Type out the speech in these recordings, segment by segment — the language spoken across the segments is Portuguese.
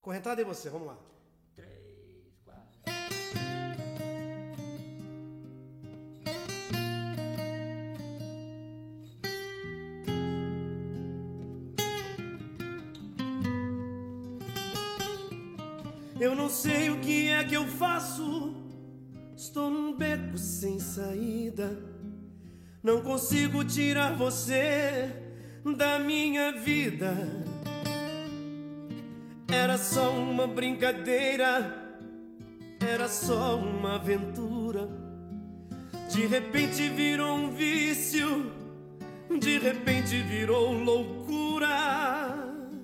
Correntada e você, vamos lá. 3, 4. Eu não sei o que é que eu faço, estou num beco sem saída. Não consigo tirar você da minha vida. Era só uma brincadeira, era só uma aventura. De repente virou um vício, de repente virou loucura.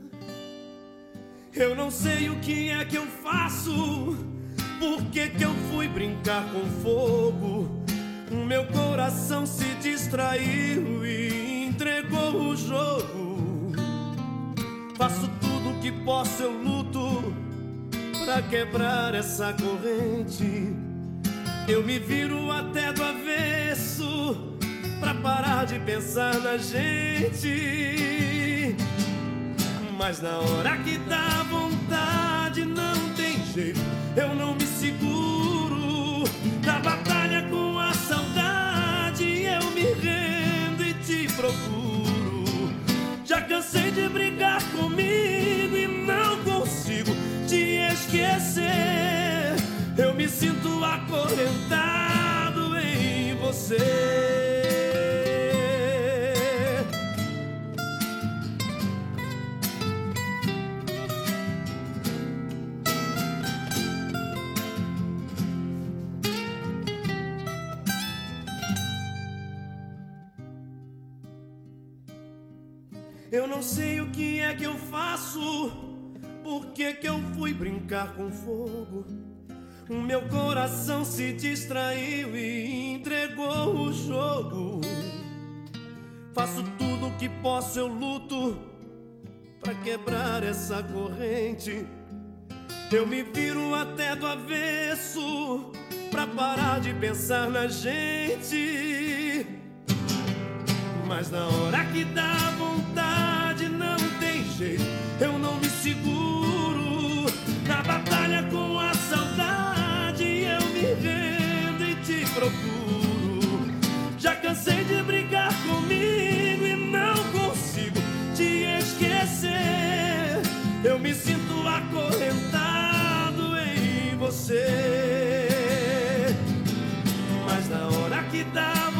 Eu não sei o que é que eu faço, por que que eu fui brincar com fogo? O meu coração se distraiu e entregou o jogo. Faço tudo o que posso, eu luto pra quebrar essa corrente. Eu me viro até do avesso pra parar de pensar na gente. Mas na hora que dá vontade não tem jeito, eu não me seguro. Na batalha com a saudade eu me rendo e te procuro. Já cansei de brigar comigo e não consigo te esquecer. Eu me sinto acorrentado em você. Eu não sei o que é que eu faço, por que que eu fui brincar com fogo? O meu coração se distraiu e entregou o jogo. Faço tudo o que posso, eu luto pra quebrar essa corrente. Eu me viro até do avesso pra parar de pensar na gente. Mas na hora que dá vontade não tem jeito, eu não me seguro. Na batalha com a saudade eu me rendo e te procuro. Já cansei de brigar comigo e não consigo te esquecer. Eu me sinto acorrentado em você. Mas na hora que dá